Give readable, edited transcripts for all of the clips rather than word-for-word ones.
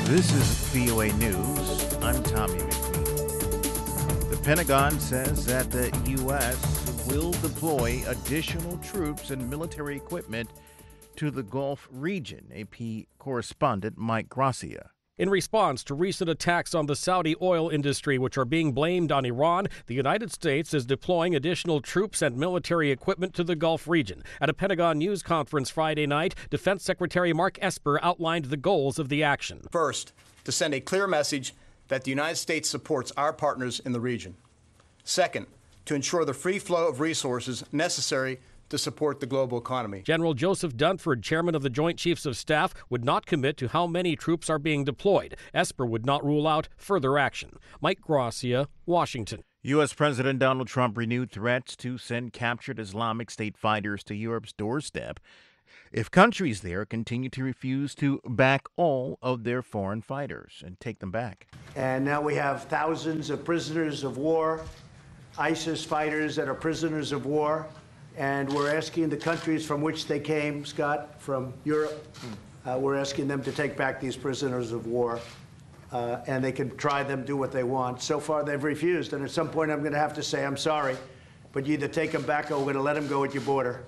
This is VOA News. I'm Tommy McNeil. The Pentagon says that the U.S. will deploy additional troops and military equipment to the Gulf region. AP correspondent Mike Gracia. In response to recent attacks on the Saudi oil industry, which are being blamed on Iran, the United States is deploying additional troops and military equipment to the Gulf region. At a Pentagon news conference Friday night, Defense Secretary Mark Esper outlined the goals of the action. First, to send a clear message that the United States supports our partners in the region. Second, to ensure the free flow of resources necessary to support the global economy. General Joseph Dunford, chairman of the Joint Chiefs of Staff, would not commit to how many troops are being deployed. Esper would not rule out further action. Mike Gracia, Washington. U.S. President Donald Trump renewed threats to send captured Islamic State fighters to Europe's doorstep if countries there continue to refuse to back all of their foreign fighters and take them back. And now we have thousands of prisoners of war, ISIS fighters that are prisoners of war. And we're asking the countries from which they came, Scott, from Europe, we're asking them to take back these prisoners of war. And they can try them, do what they want. So far, they've refused. And at some point, I'm going to have to say, I'm sorry, but you either take them back or we're going to let them go at your border.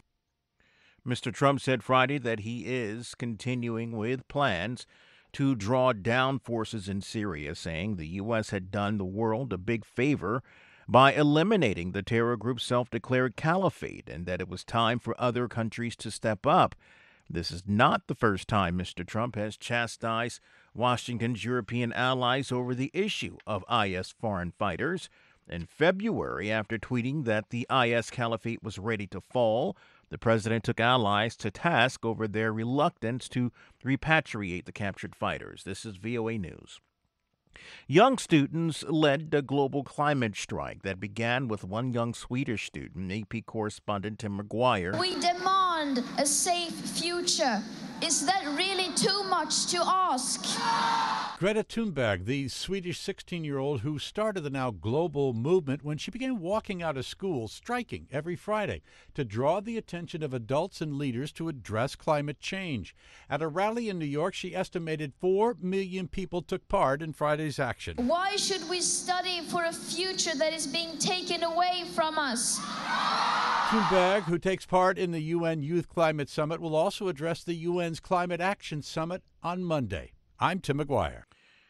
Mr. Trump said Friday that he is continuing with plans to draw down forces in Syria, saying the U.S. had done the world a big favor by eliminating the terror group's self-declared caliphate, and that it was time for other countries to step up. This is not the first time Mr. Trump has chastised Washington's European allies over the issue of IS foreign fighters. In February, after tweeting that the IS caliphate was ready to fall, the president took allies to task over their reluctance to repatriate the captured fighters. This is VOA News. Young students led a global climate strike that began with one young Swedish student, AP correspondent Tim McGuire. We demand a safe future. Is that really too much to ask? Greta Thunberg, the Swedish 16-year-old who started the now global movement when she began walking out of school, striking every Friday to draw the attention of adults and leaders to address climate change. At a rally in New York, she estimated 4 million people took part in Friday's action. Why should we study for a future that is being taken away from us? Thunberg, who takes part in the UN Youth Climate Summit, will also address the UN's Climate Action Summit on Monday. I'm Tim McGuire.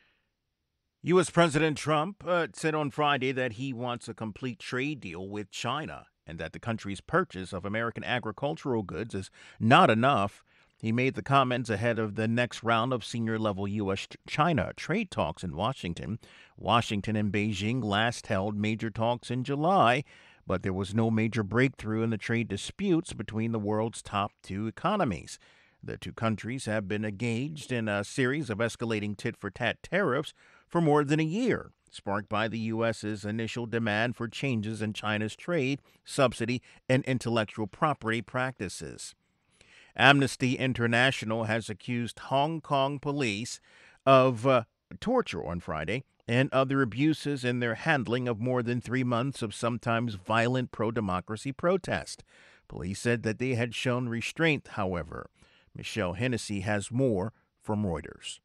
U.S. President Trump said on Friday that he wants a complete trade deal with China and that the country's purchase of American agricultural goods is not enough. He made the comments ahead of the next round of senior-level U.S.-China trade talks in Washington. Washington and Beijing last held major talks in July, but there was no major breakthrough in the trade disputes between the world's top two economies. The two countries have been engaged in a series of escalating tit-for-tat tariffs for more than a year, sparked by the U.S.'s initial demand for changes in China's trade, subsidy, and intellectual property practices. Amnesty International has accused Hong Kong police of torture on Friday and other abuses in their handling of more than 3 months of sometimes violent pro-democracy protest. Police said that they had shown restraint, however. Michelle Hennessy has more from Reuters.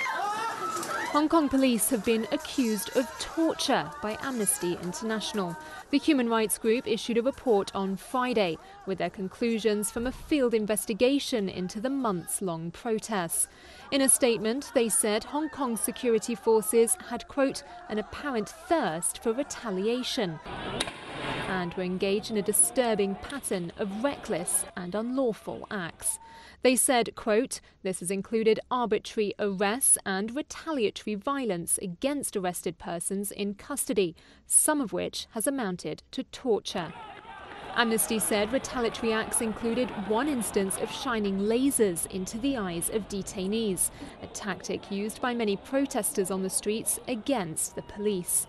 Hong Kong police have been accused of torture by Amnesty International. The human rights group issued a report on Friday with their conclusions from a field investigation into the months-long protests. In a statement, they said Hong Kong security forces had, quote, an apparent thirst for retaliation and were engaged in a disturbing pattern of reckless and unlawful acts. They said, quote, this has included arbitrary arrests and retaliatory violence against arrested persons in custody, some of which has amounted to torture. Amnesty said retaliatory acts included one instance of shining lasers into the eyes of detainees, a tactic used by many protesters on the streets against the police.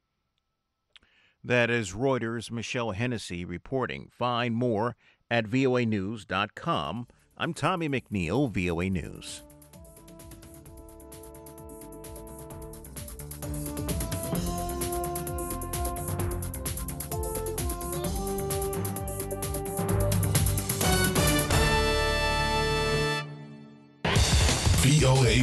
That is Reuters' Michelle Hennessy reporting. Find more at voanews.com. I'm Tommy McNeil, VOA News. VOA